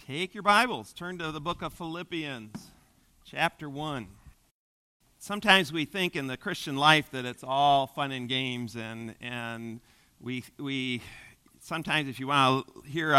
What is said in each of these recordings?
Take your Bibles, turn to the book of Philippians, chapter 1. Sometimes we think in the Christian life that it's all fun and games, and we sometimes, if you want to hear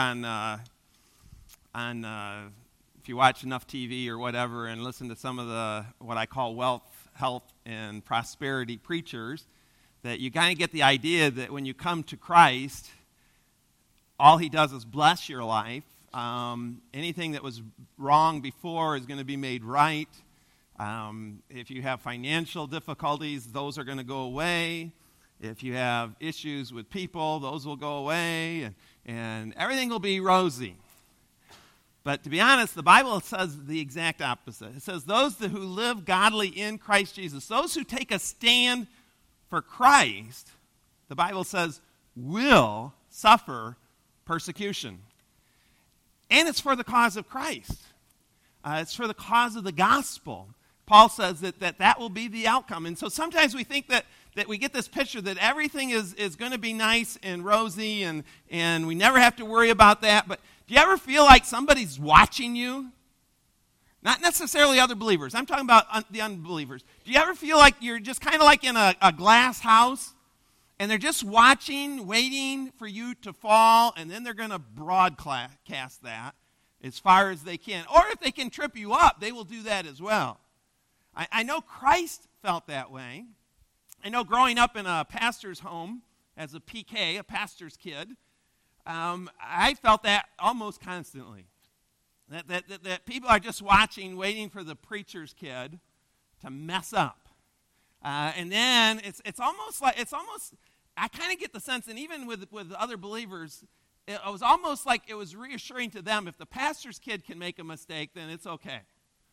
if you watch enough TV or whatever and listen to some of the what I call wealth, health, and prosperity preachers, that you kind of get the idea that when you come to Christ, all he does is bless your life. Anything that was wrong before is going to be made right. If you have financial difficulties, those are going to go away. If you have issues with people, those will go away, and everything will be rosy. But to be honest, the Bible says the exact opposite. It says those who live godly in Christ Jesus, those who take a stand for Christ, the Bible says, will suffer persecution. And it's for the cause of Christ. It's for the cause of the gospel. Paul says that will be the outcome. And so sometimes we think that we get this picture that everything is going to be nice and rosy and we never have to worry about that. But do you ever feel like somebody's watching you? Not necessarily other believers. I'm talking about the unbelievers. Do you ever feel like you're just kind of like in a glass house and they're just watching, waiting for you to fall, and then they're going to broadcast that as far as they can. Or if they can trip you up, they will do that as well. I know Christ felt that way. I know growing up in a pastor's home as a PK, a pastor's kid, I felt that almost constantly. That people are just watching, waiting for the preacher's kid to mess up. And then it's almost I kind of get the sense, and even with other believers, it was almost like it was reassuring to them, if the pastor's kid can make a mistake, then it's okay.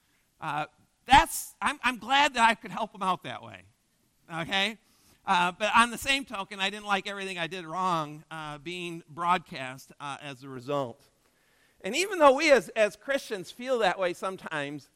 I'm glad that I could help them out that way, okay? But on the same token, I didn't like everything I did wrong being broadcast as a result. And even though we as Christians feel that way sometimes,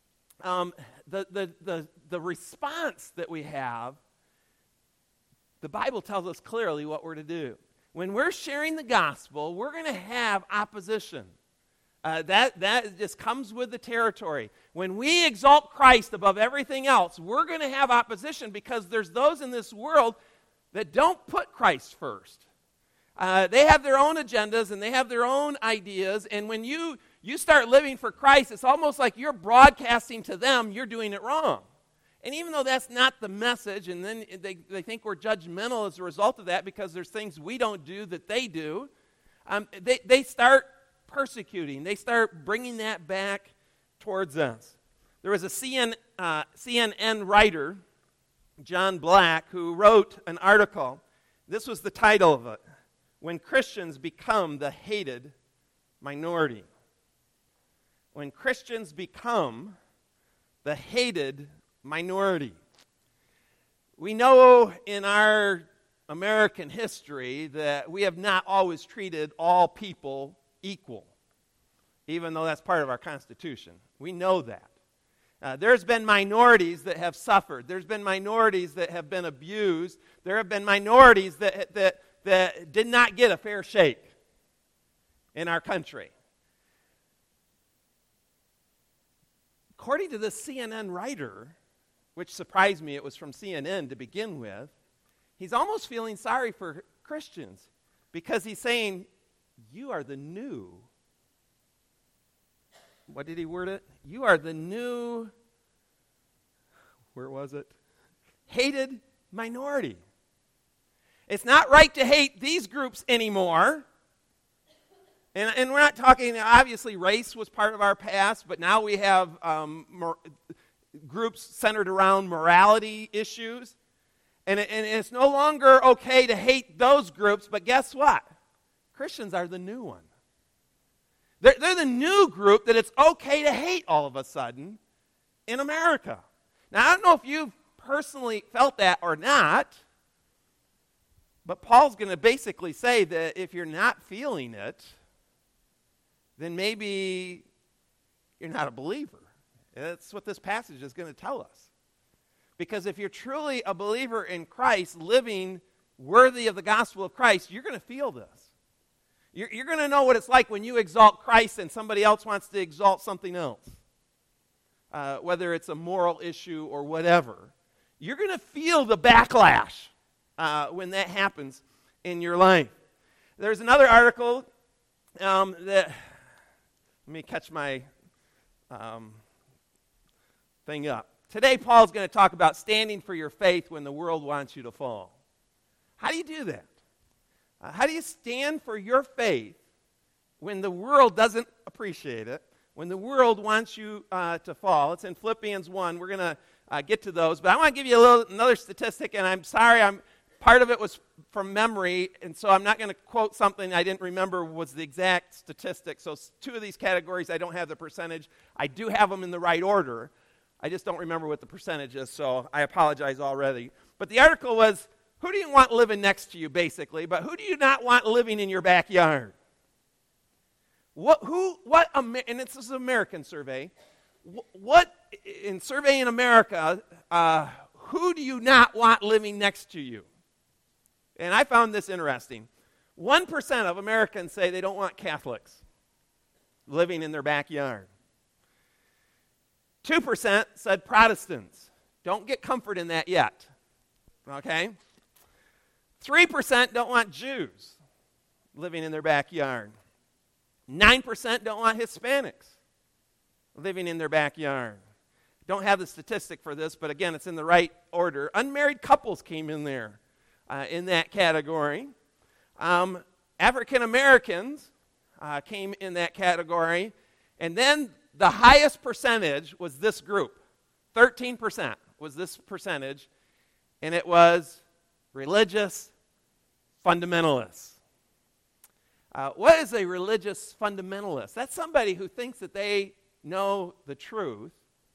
the response that we have, the Bible tells us clearly what we're to do. When we're sharing the gospel, we're going to have opposition. That just comes with the territory. When we exalt Christ above everything else, we're going to have opposition because there's those in this world that don't put Christ first. They have their own agendas and they have their own ideas, and when you start living for Christ, it's almost like you're broadcasting to them you're doing it wrong. And even though that's not the message, and then they think we're judgmental as a result of that because there's things we don't do that they do, they start persecuting. They start bringing that back towards us. There was a CNN writer, John Black, who wrote an article. This was the title of it: When Christians Become the Hated Minority. When Christians become the hated minority. We know in our American history that we have not always treated all people equal, even though that's part of our Constitution. We know that. There's been minorities that have suffered. There's been minorities that have been abused. There have been minorities that did not get a fair shake in our country. According to this CNN writer, which surprised me, it was from CNN to begin with, he's almost feeling sorry for Christians because he's saying, you are the new, what did he word it? You are the new, where was it? Hated minority. It's not right to hate these groups anymore. And we're not talking, obviously race was part of our past, but now we have groups centered around morality issues. And it's no longer okay to hate those groups, but guess what? Christians are the new one. They're the new group that it's okay to hate all of a sudden in America. Now, I don't know if you've personally felt that or not, but Paul's going to basically say that if you're not feeling it, then maybe you're not a believer. That's what this passage is going to tell us. Because if you're truly a believer in Christ, living worthy of the gospel of Christ, you're going to feel this. You're going to know what it's like when you exalt Christ and somebody else wants to exalt something else, whether it's a moral issue or whatever. You're going to feel the backlash when that happens in your life. There's another article that, let me catch my thing up. Today, Paul's going to talk about standing for your faith when the world wants you to fall. How do you do that? How do you stand for your faith when the world doesn't appreciate it, when the world wants you to fall? It's in Philippians 1. We're going to get to those. But I want to give you another statistic, and I'm sorry, part of it was from memory, and so I'm not going to quote something I didn't remember was the exact statistic. So 2 of these categories, I don't have the percentage. I do have them in the right order. I just don't remember what the percentage is, so I apologize already. But the article was, who do you want living next to you, basically, but who do you not want living in your backyard? And this is an American survey. In surveying America, who do you not want living next to you? And I found this interesting. 1% of Americans say they don't want Catholics living in their backyard. 2% said Protestants. Don't get comfort in that yet. Okay? 3% don't want Jews living in their backyard. 9% don't want Hispanics living in their backyard. Don't have the statistic for this, but again, it's in the right order. Unmarried couples came in there in that category. African Americans came in that category. And then the highest percentage was this group. 13% was this percentage, and it was religious fundamentalists. What is a religious fundamentalist? That's somebody who thinks that they know the truth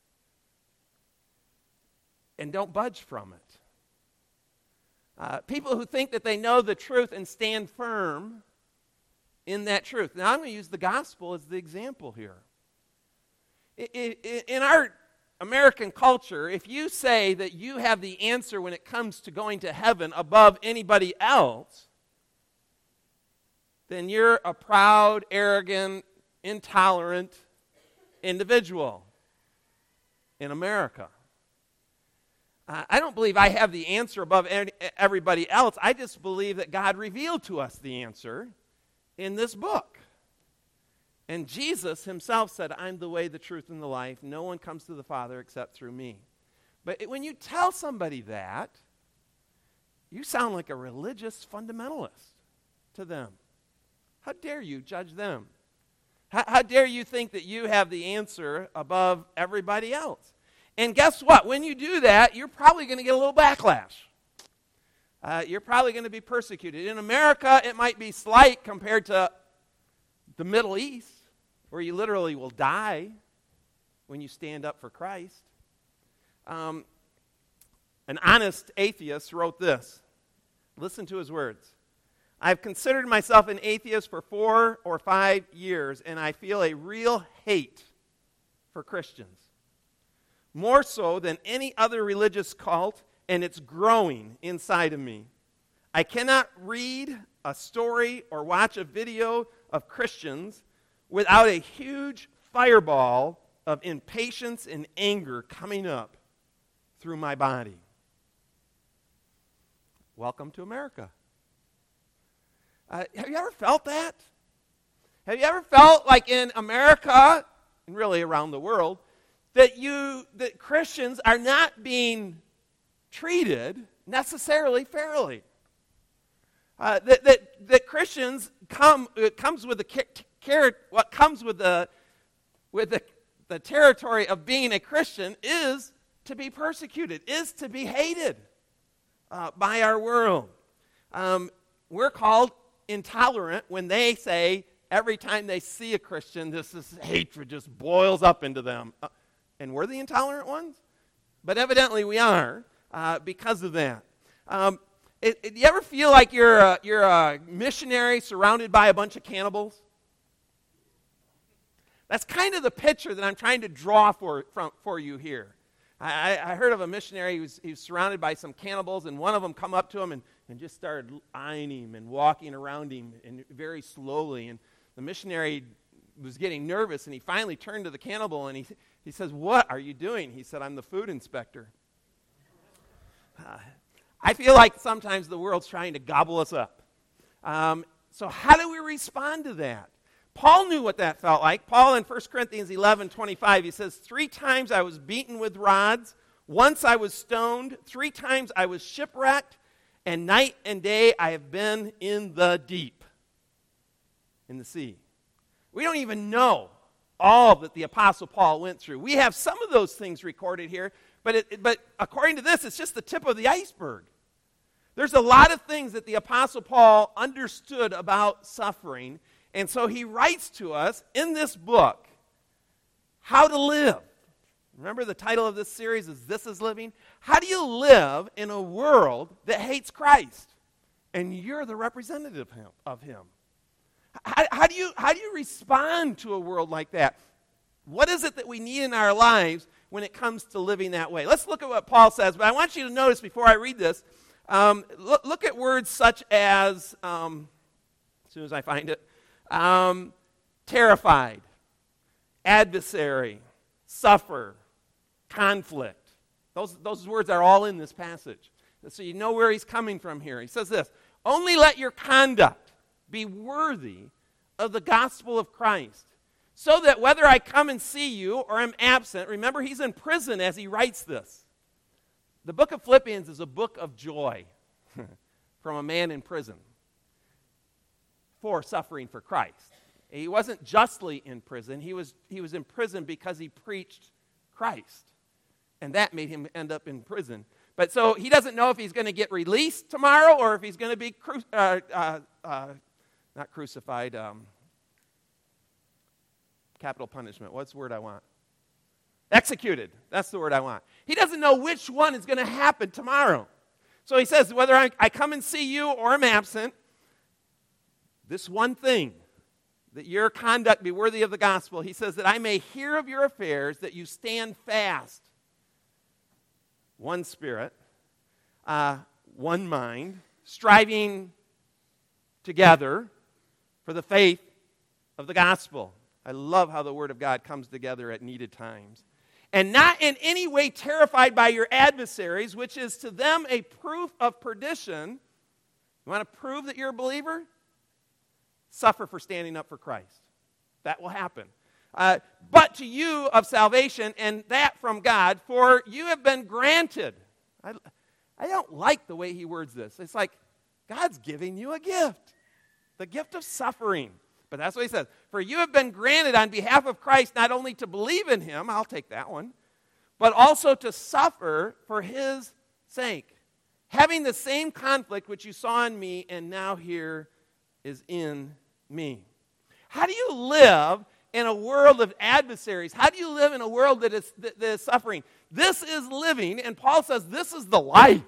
and don't budge from it. People who think that they know the truth and stand firm in that truth. Now, I'm going to use the gospel as the example here. In our American culture, if you say that you have the answer when it comes to going to heaven above anybody else, then you're a proud, arrogant, intolerant individual in America. I don't believe I have the answer above everybody else. I just believe that God revealed to us the answer in this book. And Jesus himself said, I'm the way, the truth, and the life. No one comes to the Father except through me. But when you tell somebody that, you sound like a religious fundamentalist to them. How dare you judge them? How dare you think that you have the answer above everybody else? And guess what? When you do that, you're probably going to get a little backlash. You're probably going to be persecuted. In America, it might be slight compared to the Middle East, where you literally will die when you stand up for Christ. An honest atheist wrote this. Listen to his words. I've considered myself an atheist for 4 or 5 years, and I feel a real hate for Christians. More so than any other religious cult, and it's growing inside of me. I cannot read a story or watch a video of Christians without a huge fireball of impatience and anger coming up through my body. Welcome to America. Have you ever felt that? Have you ever felt like in America, and really around the world, that Christians are not being treated necessarily fairly? That Christians comes with what comes with the territory of being a Christian is to be persecuted, is to be hated by our world. We're called intolerant when they say every time they see a Christian, this hatred just boils up into them. And we're the intolerant ones? But evidently we are because of that. Do you ever feel like you're a missionary surrounded by a bunch of cannibals? That's kind of the picture that I'm trying to draw for you here. I heard of a missionary he was surrounded by some cannibals, and one of them come up to him and just started eyeing him and walking around him and very slowly. And the missionary was getting nervous, and he finally turned to the cannibal, and he says, "What are you doing?" He said, "I'm the food inspector." I feel like sometimes the world's trying to gobble us up. So how do we respond to that? Paul knew what that felt like. Paul in 1 Corinthians 11:25, he says, 3 times I was beaten with rods, once I was stoned, 3 times I was shipwrecked, and night and day I have been in the deep, in the sea. We don't even know all that the Apostle Paul went through. We have some of those things recorded here, but according to this, it's just the tip of the iceberg. There's a lot of things that the Apostle Paul understood about suffering, and so he writes to us in this book how to live. Remember the title of this series is This is Living? How do you live in a world that hates Christ? And you're the representative of him. How do you respond to a world like that? What is it that we need in our lives when it comes to living that way? Let's look at what Paul says, but I want you to notice before I read this, look at words such as, as soon as I find it, terrified, adversary, suffer, conflict. Those words are all in this passage. So you know where he's coming from here. He says this, only let your conduct be worthy of the gospel of Christ, so that whether I come and see you or am absent, remember he's in prison as he writes this. The book of Philippians is a book of joy from a man in prison for suffering for Christ. He wasn't justly in prison. He was in prison because he preached Christ, and that made him end up in prison. But so he doesn't know if he's going to get released tomorrow or if he's going to be not crucified, capital punishment. What's the word I want? Executed. That's the word I want. He doesn't know which one is going to happen tomorrow. So he says, whether I come and see you or am absent, this one thing, that your conduct be worthy of the gospel, he says that I may hear of your affairs, that you stand fast. One spirit, one mind, striving together for the faith of the gospel. I love how the Word of God comes together at needed times. And not in any way terrified by your adversaries, which is to them a proof of perdition. You want to prove that you're a believer? Suffer for standing up for Christ. That will happen. But to you of salvation, and that from God, for you have been granted. I don't like the way he words this. It's like God's giving you a gift. The gift of suffering. But that's what he says. For you have been granted on behalf of Christ not only to believe in him, I'll take that one, but also to suffer for his sake. Having the same conflict which you saw in me and now here is in me. How do you live in a world of adversaries? How do you live in a world that is suffering? This is living, and Paul says this is the life.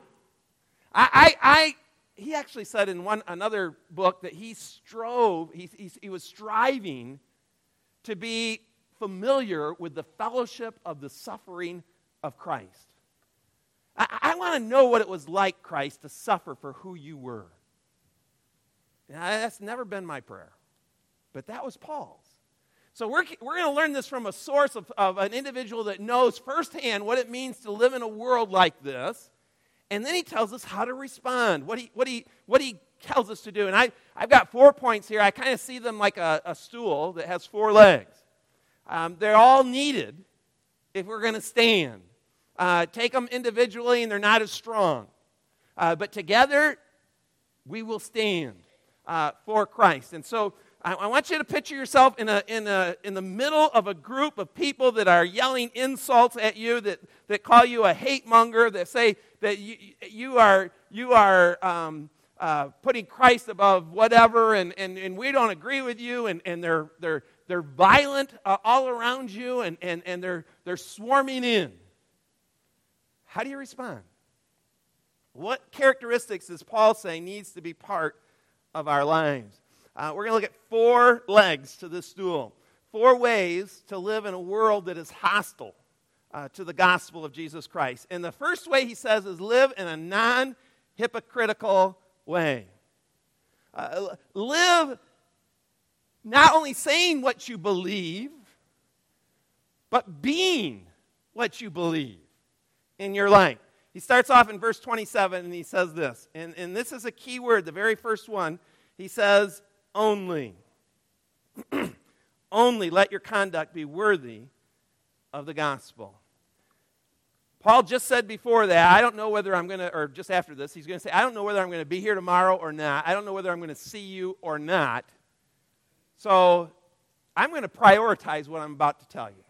He actually said in another book that he was striving to be familiar with the fellowship of the suffering of Christ. I want to know what it was like, Christ, to suffer for who you were. That's never been my prayer, but that was Paul's. So we're going to learn this from a source of an individual that knows firsthand what it means to live in a world like this. And then he tells us how to respond, what he tells us to do. And I've got 4 points here. I kind of see them like a stool that has 4 legs. They're all needed if we're going to stand. Take them individually and they're not as strong. But together, we will stand for Christ. And so I want you to picture yourself in the middle of a group of people that are yelling insults at you, that call you a hate monger, that say that you are putting Christ above whatever, and we don't agree with you, and they're violent all around you, and they're swarming in. How do you respond? What characteristics is Paul saying needs to be part of our lives? We're going to look at 4 legs to this stool. 4 ways to live in a world that is hostile to the gospel of Jesus Christ. And the first way he says is live in a non-hypocritical way. Live not only saying what you believe, but being what you believe in your life. He starts off in verse 27 and he says this, and this is a key word, the very first one. He says, only. Only let your conduct be worthy of the gospel. Paul just said before that, I don't know whether I'm going to, or just after this, he's going to say, I don't know whether I'm going to be here tomorrow or not. I don't know whether I'm going to see you or not. So I'm going to prioritize what I'm about to tell you.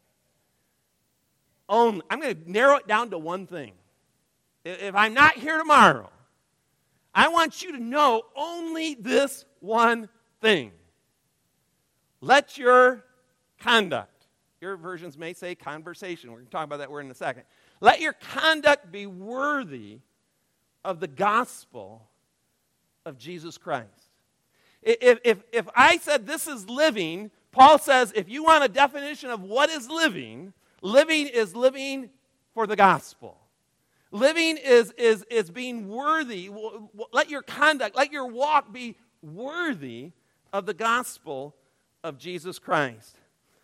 I'm going to narrow it down to one thing. If I'm not here tomorrow, I want you to know only this one thing. Let your conduct, your versions may say conversation. We're going to talk about that word in a second. Let your conduct be worthy of the gospel of Jesus Christ. If I said this is living, Paul says if you want a definition of what is living, living is living for the gospel. Living is being worthy. Let your conduct, let your walk be worthy of the gospel of Jesus Christ.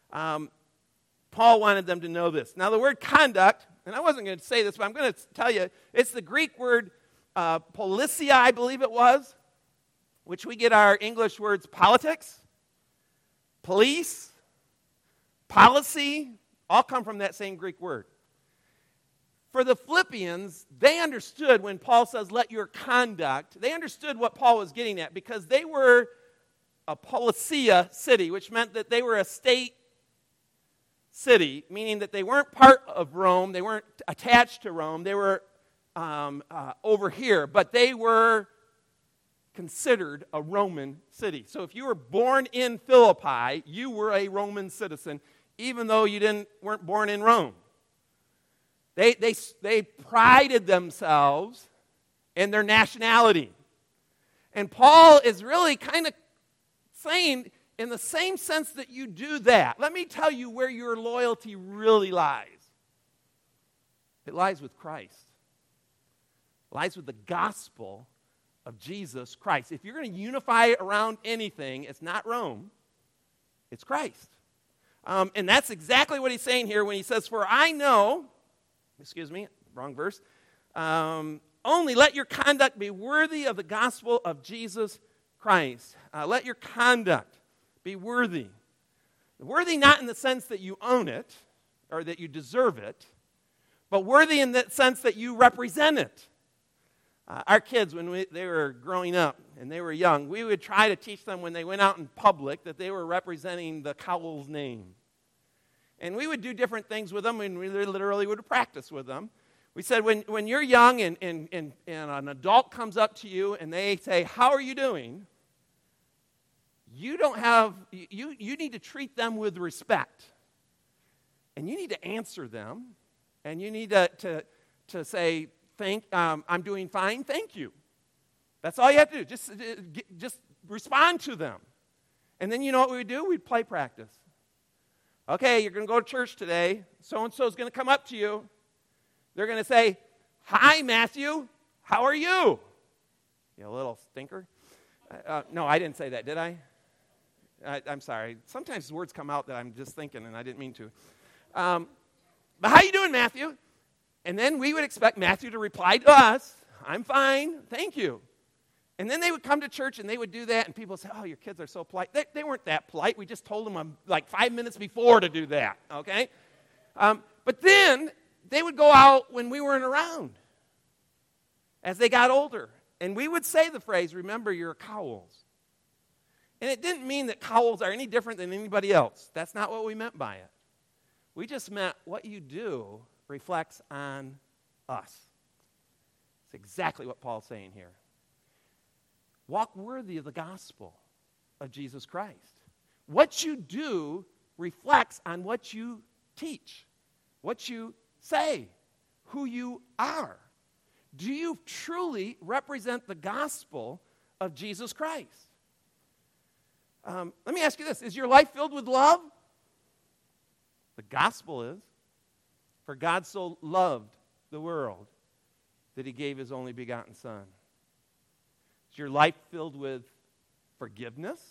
Paul wanted them to know this. Now the word conduct, and I wasn't going to say this, but I'm going to tell you, it's the Greek word policia, I believe it was, which we get our English words politics, police, policy, all come from that same Greek word. For the Philippians, they understood when Paul says, let your conduct, they understood what Paul was getting at because they were a policia city, which meant that they were a state city, meaning that they weren't part of Rome, they weren't attached to Rome, they were over here, but they were considered a Roman city. So if you were born in Philippi, you were a Roman citizen, even though you weren't born in Rome. They prided themselves in their nationality. And Paul is really kind of saying, in the same sense that you do that, let me tell you where your loyalty really lies. It lies with Christ. It lies with the gospel of Jesus Christ. If you're going to unify around anything, it's not Rome, it's Christ. And that's exactly what he's saying here when he says, for I know, wrong verse, only let your conduct be worthy of the gospel of Jesus Christ. Let your conduct be worthy. Worthy not in the sense that you own it or that you deserve it, but worthy in the sense that you represent it. Our kids, when they were growing up and they were young, we would try to teach them when they went out in public that they were representing the Cowles name. And we would do different things with them, and we literally would practice with them. We said, when you're young and an adult comes up to you and they say, how are you doing? You need to treat them with respect. And you need to answer them. And you need to say, I'm doing fine, thank you. That's all you have to do. Just respond to them. And then you know what we would do? We'd play practice. Okay, you're going to go to church today. So-and-so is going to come up to you. They're going to say, hi, Matthew, how are you? You little stinker. No, I didn't say that, did I? I'm sorry. Sometimes words come out that I'm just thinking and I didn't mean to. But how you doing, Matthew? And then we would expect Matthew to reply to us, I'm fine, thank you. And then they would come to church and they would do that, and people would say, oh, your kids are so polite. They weren't that polite. We just told them like 5 minutes before to do that, okay? But then they would go out when we weren't around as they got older. And we would say the phrase, remember your Cowles. And it didn't mean that Cowles are any different than anybody else. That's not what we meant by it. We just meant what you do reflects on us. It's exactly what Paul's saying here. Walk worthy of the gospel of Jesus Christ. What you do reflects on what you teach, what you say, who you are. Do you truly represent the gospel of Jesus Christ? Let me ask you this. Is your life filled with love? The gospel is. For God so loved the world that he gave his only begotten Son. Is your life filled with forgiveness?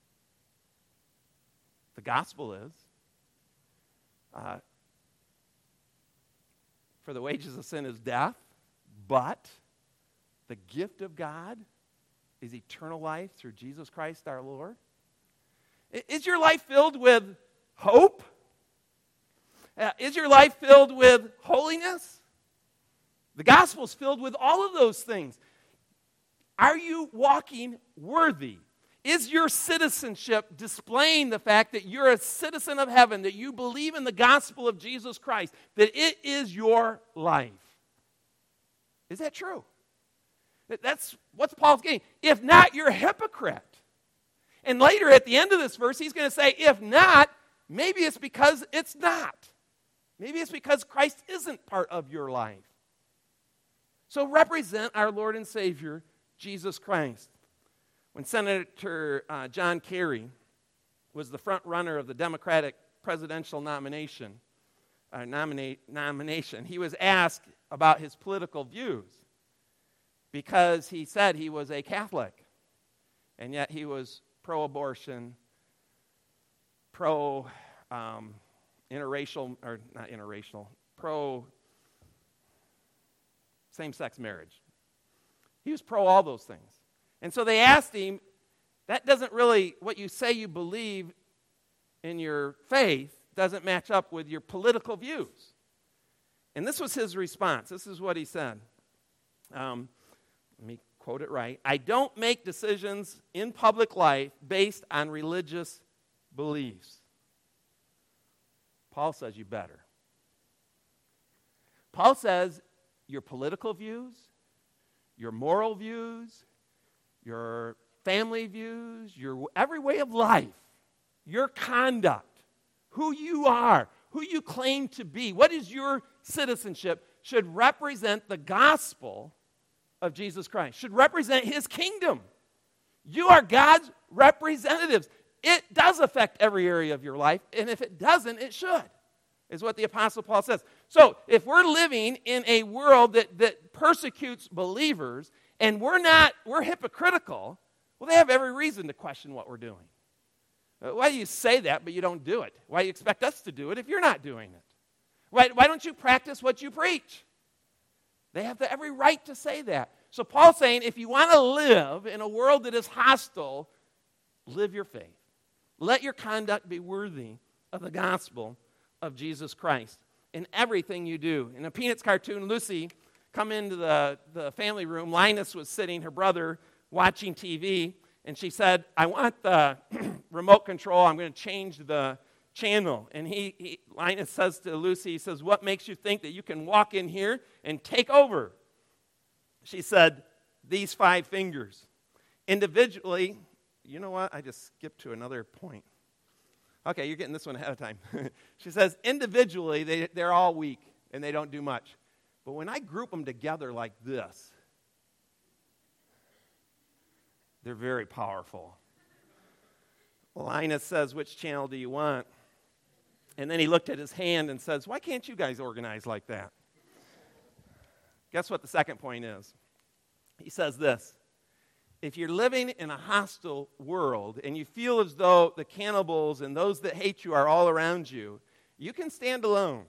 The gospel is. For the wages of sin is death, but the gift of God is eternal life through Jesus Christ our Lord. Is your life filled with hope? Is your life filled with holiness? The gospel is filled with all of those things. Are you walking worthy? Is your citizenship displaying the fact that you're a citizen of heaven, that you believe in the gospel of Jesus Christ, that it is your life? Is that true? That's what Paul's getting. If not, you're a hypocrite. And later at the end of this verse, he's going to say, if not, maybe it's because it's not. Maybe it's because Christ isn't part of your life. So represent our Lord and Savior, Jesus Christ. When Senator John Kerry was the front runner of the Democratic presidential nomination, he was asked about his political views because he said he was a Catholic, and yet he was pro-abortion, pro-same-sex marriage. He was pro all those things. And so they asked him, that doesn't really, what you say you believe in your faith doesn't match up with your political views. And this was his response. This is what he said. Let me quote it right. I don't make decisions in public life based on religious beliefs. Paul says you better. Paul says your political views, your moral views, your family views, your every way of life, your conduct, who you are, who you claim to be, what is your citizenship, should represent the gospel of Jesus Christ, should represent his kingdom. You are God's representatives. It does affect every area of your life, and if it doesn't, it should, is what the Apostle Paul says. So if we're living in a world that persecutes believers, and we're hypocritical, well, they have every reason to question what we're doing. Why do you say that, but you don't do it? Why do you expect us to do it if you're not doing it? Why don't you practice what you preach? They have every right to say that. So Paul's saying, if you want to live in a world that is hostile, live your faith. Let your conduct be worthy of the gospel of Jesus Christ in everything you do. In a Peanuts cartoon, Lucy come into the family room. Linus was sitting, her brother, watching TV, and she said, I want the remote control. I'm going to change the channel. And Linus says to Lucy, he says, what makes you think that you can walk in here and take over? She said, these 5 fingers. Individually, you know what? I just skipped to another point. Okay, you're getting this one ahead of time. She says, individually, they're all weak, and they don't do much. But when I group them together like this, they're very powerful. Linus says, which channel do you want? And then he looked at his hand and says, why can't you guys organize like that? Guess what the second point is? He says this. If you're living in a hostile world and you feel as though the cannibals and those that hate you are all around you, you can stand alone.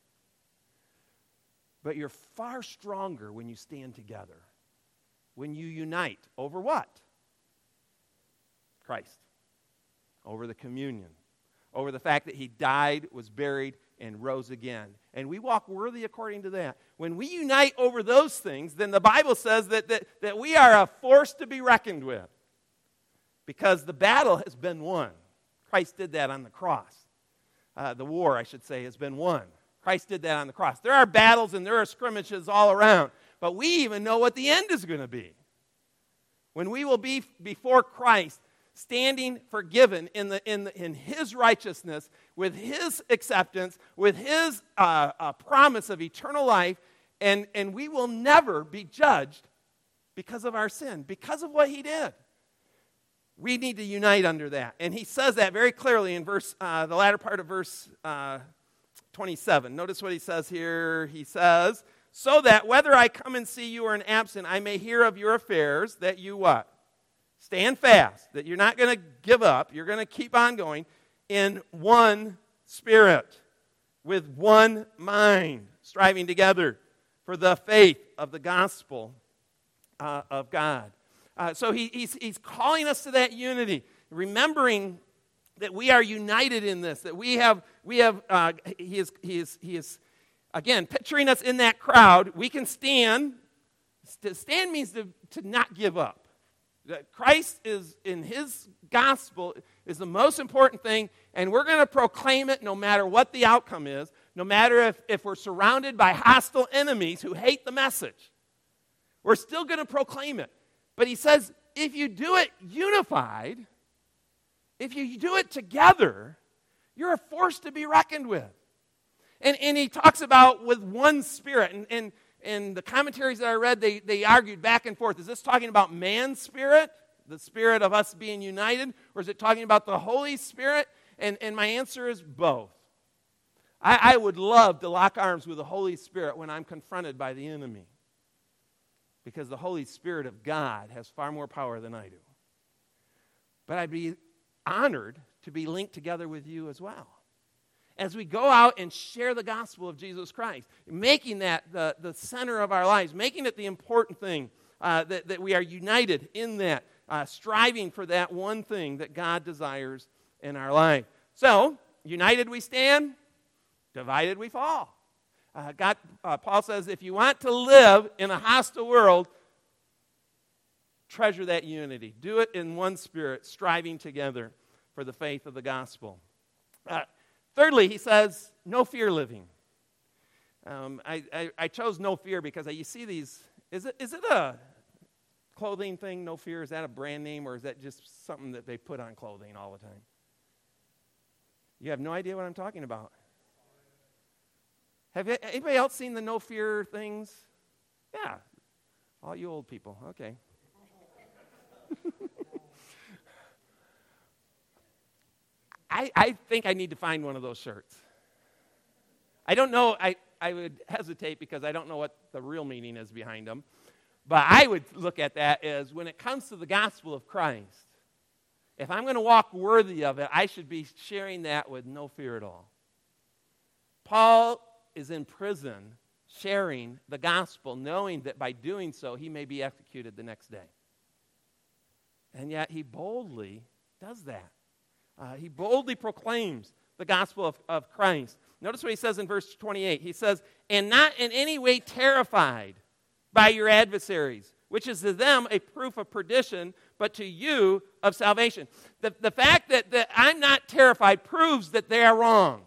But you're far stronger when you stand together, when you unite over what? Christ. Over the communion. Over the fact that he died, was buried, and rose again. And we walk worthy according to that. When we unite over those things, then the Bible says that we are a force to be reckoned with. Because the battle has been won. Christ did that on the cross. The war, I should say, has been won. Christ did that on the cross. There are battles and there are skirmishes all around. But we even know what the end is going to be. When we will be before Christ, standing forgiven in his righteousness, with his acceptance, with his promise of eternal life, and we will never be judged because of our sin, because of what he did. We need to unite under that. And he says that very clearly in the latter part of verse 27. Notice what he says here. He says, so that whether I come and see you or am absent, I may hear of your affairs, that you what? Stand fast, that you're not going to give up. You're going to keep on going in one spirit, with one mind, striving together for the faith of the gospel of God. So he's calling us to that unity, remembering that we are united in this, that he is again picturing us in that crowd. We can stand. To stand means to not give up. That Christ is in his gospel is the most important thing, and we're going to proclaim it no matter what the outcome is, no matter if we're surrounded by hostile enemies who hate the message. We're still going to proclaim it. But he says, if you do it unified, if you do it together, you're a force to be reckoned with. And he talks about with one spirit. And the commentaries that I read, they argued back and forth. Is this talking about man's spirit, the spirit of us being united, or is it talking about the Holy Spirit? And my answer is both. I would love to lock arms with the Holy Spirit when I'm confronted by the enemy, because the Holy Spirit of God has far more power than I do. But I'd be honored to be linked together with you as well, as we go out and share the gospel of Jesus Christ, making that the center of our lives, making it the important thing, that we are united in that, striving for that one thing that God desires in our life. So, united we stand, divided we fall. Paul says, if you want to live in a hostile world, treasure that unity. Do it in one spirit, striving together for the faith of the gospel. Thirdly, he says, no fear living. I chose no fear because you see these, is it a clothing thing, no fear? Is that a brand name, or is that just something that they put on clothing all the time? You have no idea what I'm talking about. Have anybody else seen the no fear things? Yeah, all you old people, okay. I think I need to find one of those shirts. I don't know, I would hesitate because I don't know what the real meaning is behind them. But I would look at that as, when it comes to the gospel of Christ, if I'm going to walk worthy of it, I should be sharing that with no fear at all. Paul is in prison sharing the gospel, knowing that by doing so, he may be executed the next day. And yet he boldly does that. He boldly proclaims the gospel of Christ. Notice what he says in verse 28. He says, and not in any way terrified by your adversaries, which is to them a proof of perdition, but to you of salvation. The fact that I'm not terrified proves that they are wrong.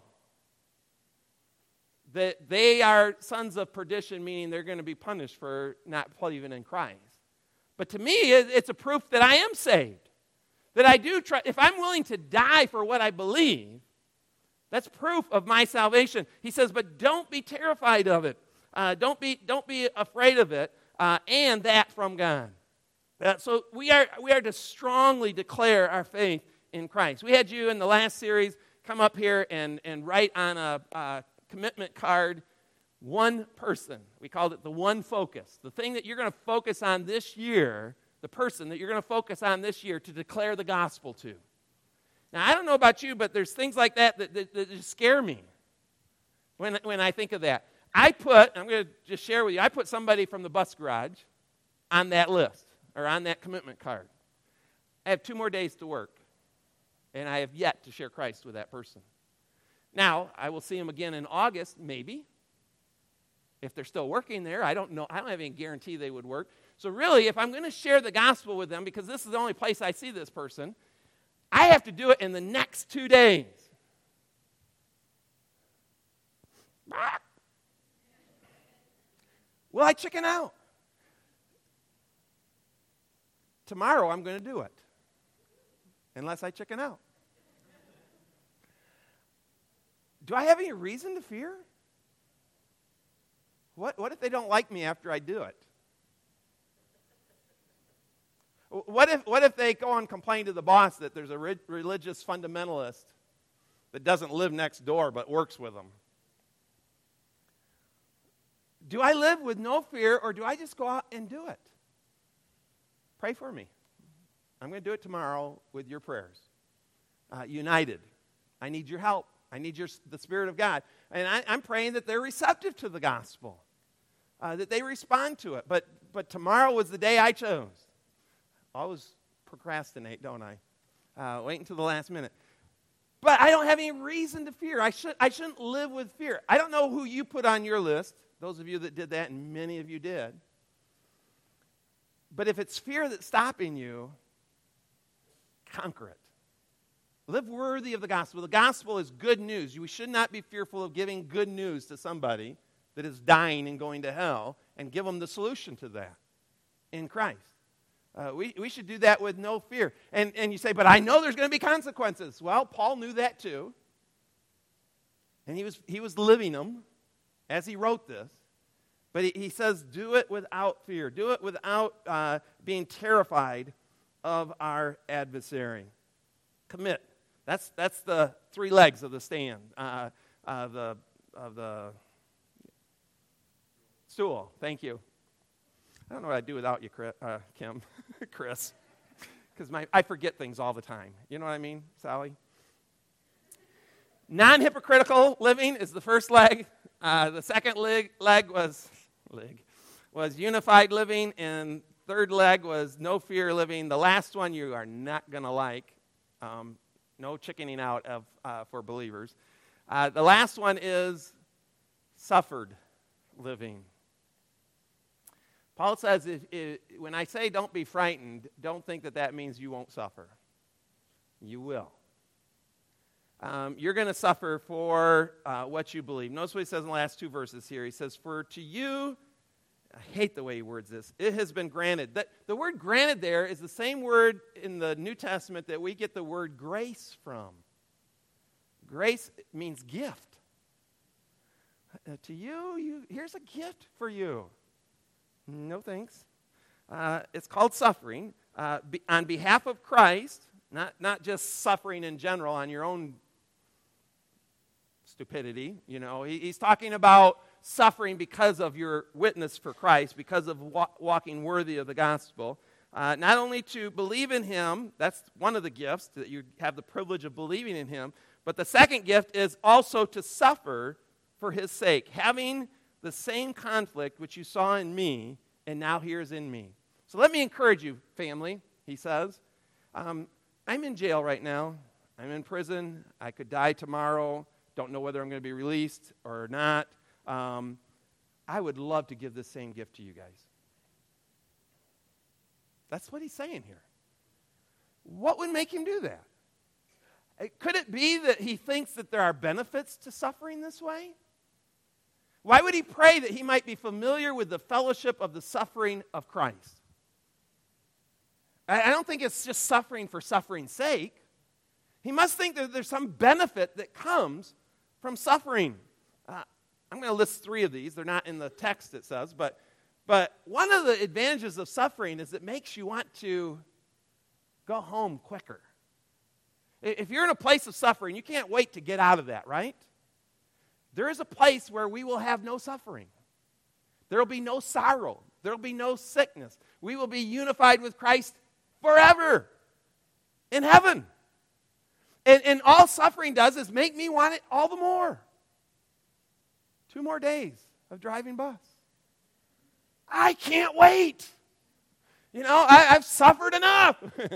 That they are sons of perdition, meaning they're going to be punished for not believing in Christ. But to me, it's a proof that I am saved. That I do try, if I'm willing to die for what I believe, that's proof of my salvation. He says, but don't be terrified of it. Don't be afraid of it, and that from God. So we are to strongly declare our faith in Christ. We had you in the last series come up here and write on a commitment card one person. We called it the one focus. The thing that you're going to focus on this year, the person that you're going to focus on this year to declare the gospel to. Now, I don't know about you, but there's things like that just scare me when I think of that. I'm going to just share with you, I put somebody from the bus garage on that list, or on that commitment card. I have 2 more days to work, and I have yet to share Christ with that person. Now, I will see them again in August, maybe. If they're still working there, I don't know. I don't have any guarantee they would work. So really, if I'm going to share the gospel with them, because this is the only place I see this person, I have to do it in the next 2 days. Will I chicken out? Tomorrow I'm going to do it, unless I chicken out. Do I have any reason to fear? What if they don't like me after I do it? What if they go and complain to the boss that there's a religious fundamentalist that doesn't live next door but works with them? Do I live with no fear, or do I just go out and do it? Pray for me. I'm going to do it tomorrow with your prayers. United. I need your help. I need the Spirit of God. And I'm praying that they're receptive to the gospel, that they respond to it. But tomorrow was the day I chose. Always procrastinate, don't I? Wait until the last minute. But I don't have any reason to fear. I shouldn't live with fear. I don't know who you put on your list, those of you that did that, and many of you did. But if it's fear that's stopping you, conquer it. Live worthy of the gospel. The gospel is good news. We should not be fearful of giving good news to somebody that is dying and going to hell, and give them the solution to that in Christ. We should do that with no fear. And you say, but I know there's going to be consequences. Well, Paul knew that too. And he was living them as he wrote this. But he says, do it without fear. Do it without being terrified of our adversary. Commit. That's the three legs of the stand, of the stool. Thank you. I don't know what I'd do without you, Kim, Chris, because I forget things all the time. You know what I mean, Sally? Non-hypocritical living is the first leg. The second leg was unified living, and third leg was no fear living. The last one you are not going to like. No chickening out for believers. The last one is suffered living. Paul says, when I say don't be frightened, don't think that means you won't suffer. You will. You're going to suffer for what you believe. Notice what he says in the last two verses here. He says, for to you, I hate the way he words this, it has been granted. The word granted there is the same word in the New Testament that we get the word grace from. Grace means gift. To you, here's a gift for you. No thanks. It's called suffering on behalf of Christ, not just suffering in general on your own stupidity. You know, he's talking about suffering because of your witness for Christ, because of walking worthy of the gospel. Not only to believe in him, that's one of the gifts, that you have the privilege of believing in him, but the second gift is also to suffer for his sake, having the same conflict which you saw in me, and now here's in me. So let me encourage you, family, he says. I'm in jail right now. I'm in prison. I could die tomorrow. Don't know whether I'm going to be released or not. I would love to give this same gift to you guys. That's what he's saying here. What would make him do that? Could it be that he thinks that there are benefits to suffering this way? Why would he pray that he might be familiar with the fellowship of the suffering of Christ? I don't think it's just suffering for suffering's sake. He must think that there's some benefit that comes from suffering. I'm going to list three of these. They're not in the text, it says, but one of the advantages of suffering is it makes you want to go home quicker. If you're in a place of suffering, you can't wait to get out of that, right? There is a place where we will have no suffering. There will be no sorrow. There will be no sickness. We will be unified with Christ forever in heaven. And all suffering does is make me want it all the more. 2 more days of driving bus. I can't wait. You know, I've suffered enough.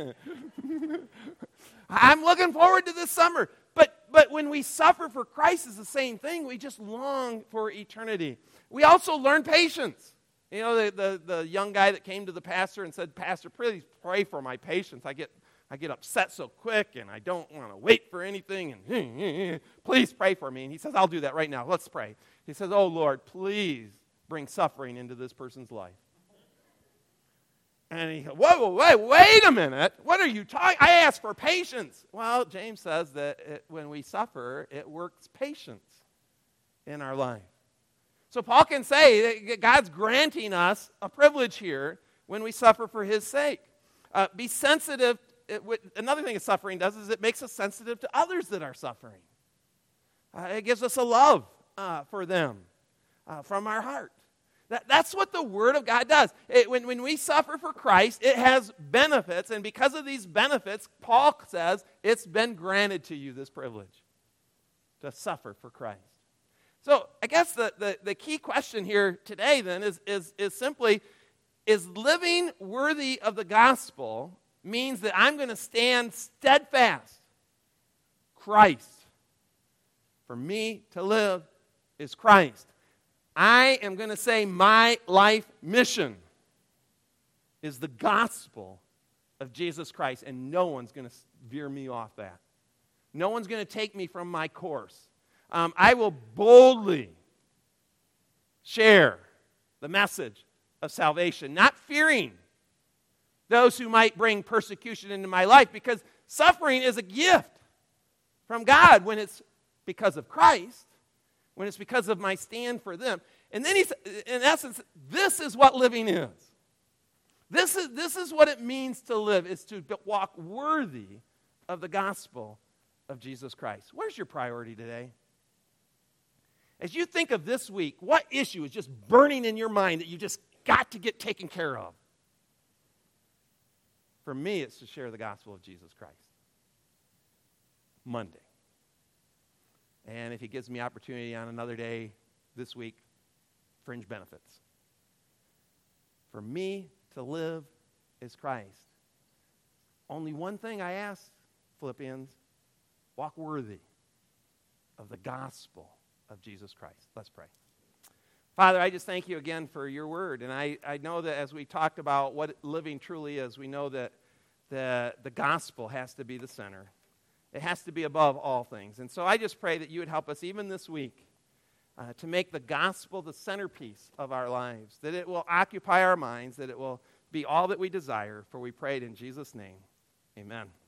I'm looking forward to this summer. But when we suffer for Christ, it's the same thing. We just long for eternity. We also learn patience. You know, the young guy that came to the pastor and said, "Pastor, please pray for my patience. I get upset so quick, and I don't want to wait for anything. And please pray for me." And he says, "I'll do that right now. Let's pray." He says, "Oh, Lord, please bring suffering into this person's life." And he goes, wait a minute. What are you talking? I asked for patience. Well, James says that when we suffer, it works patience in our life. So Paul can say that God's granting us a privilege here when we suffer for his sake. Be sensitive. Another thing that suffering does is it makes us sensitive to others that are suffering. It gives us a love for them from our heart. That's what the Word of God does. When we suffer for Christ, it has benefits, and because of these benefits, Paul says, it's been granted to you, this privilege, to suffer for Christ. So I guess the key question here today then is simply, is living worthy of the gospel means that I'm going to stand steadfast. Christ. For me to live is Christ. I am going to say my life mission is the gospel of Jesus Christ, and no one's going to veer me off that. No one's going to take me from my course. I will boldly share the message of salvation, not fearing those who might bring persecution into my life, because suffering is a gift from God when it's because of Christ, when it's because of my stand for them. And then he's, in essence, this is what living is. This is what it means to live, is to walk worthy of the gospel of Jesus Christ. Where's your priority today? As you think of this week, what issue is just burning in your mind that you just got to get taken care of? For me, it's to share the gospel of Jesus Christ. Monday. And if he gives me opportunity on another day this week, fringe benefits. For me to live is Christ. Only one thing I ask, Philippians, walk worthy of the gospel of Jesus Christ. Let's pray. Father, I just thank you again for your word. And I know that as we talked about what living truly is, we know that the gospel has to be the center. It has to be above all things. And so I just pray that you would help us even this week to make the gospel the centerpiece of our lives, that it will occupy our minds, that it will be all that we desire, for we pray it in Jesus' name. Amen.